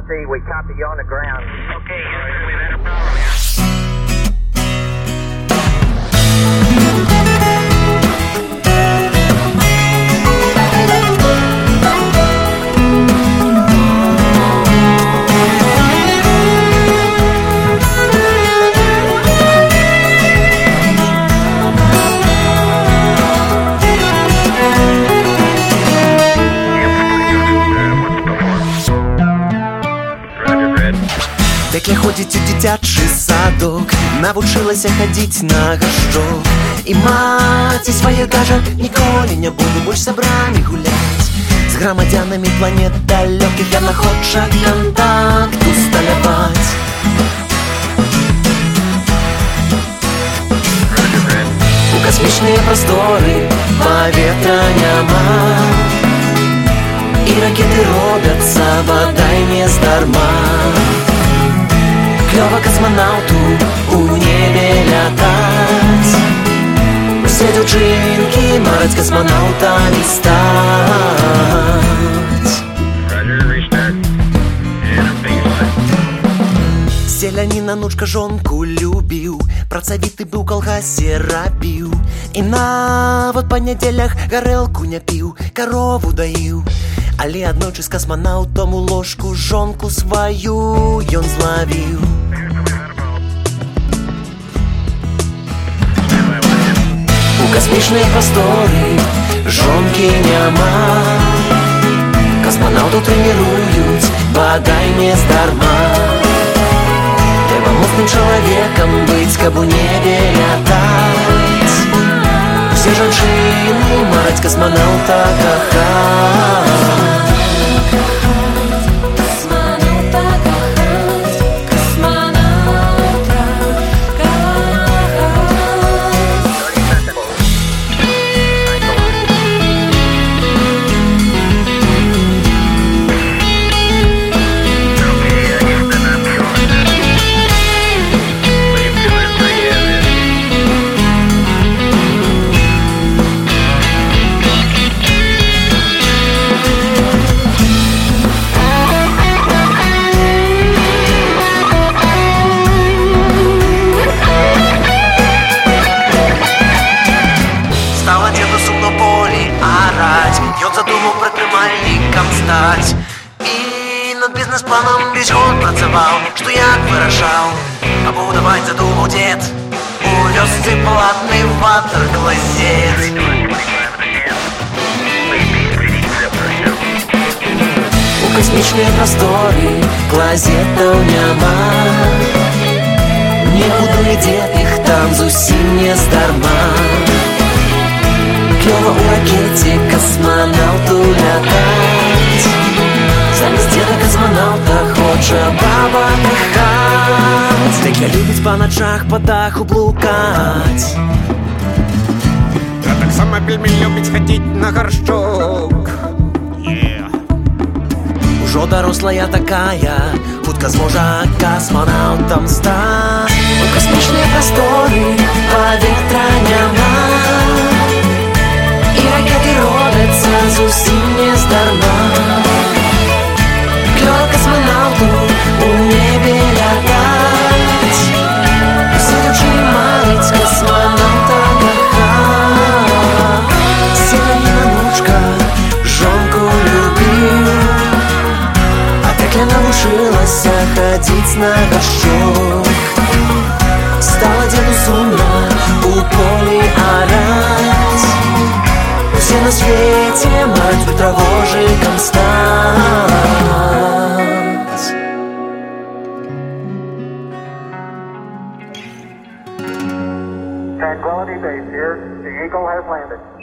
Tranquility, we copy you on the ground. Okay, Houston, we've had a problem here. Як я ходзіць у дзіцячы садок, навучылася хадзіць на гаршчок. І маці свае кажа, ніколі не буду больш сябрамі гуляць. З грамадзянамі планет далёкіх яна хоча кантакт усталяваць. У касмічныя прасторы паветра няма, і ракеты робяцца бадай не здарма. Клёва космонавту у небе лятаць. Усе дзяўчынкі мараць космонаўтамі стаць. Селянін анучка жонку любіў, працавіты быў, калгасе рабіў. І нават па нядзелях гарэлку не піў, карову даіў. Але аднойчы з касманаўтам у ложку жонку сваю ён злавіў. У касмічныя прасторы жонкі няма, касманаўтаў трэніруюць бадай не здарма. Трэба моцным чалавекам быць, каб у небе лятаць. Усе жанчыны мараць касманаўта кахаць. І над бізнес-планам весь год працаваў, што як вырашаў, пабудаваць задумаў дзед у вёсцы платны ватар-клазет. У касмічныя прасторы клазетаў няма, не будуе дзед іх там зусім не здарма. Клёва у ракеце касманаўту лятаць. Замест дзеда касманаўта хоча баба піхаць. Дык любіць па начах па даху блукаць. А таксама вельмі любіць хадзіць на гаршчок. Ужо дарослая такая, хутка зможа касманаўтам стаць. У касмічныя прасторы паветра няма, і ракеты робяцца зусім не здарма. Клёва космонавту у небе лятаць. Усе дзяўчыны мараць космонаўта кахаць. Селянін анучка жонку любіў, а так я навучылася хадзіць на гаршчок. Стала дзеду сумна у полі араць. Усе на свеце мараць ультравожыкам стаць. Tranquility Base here. The Eagle has landed.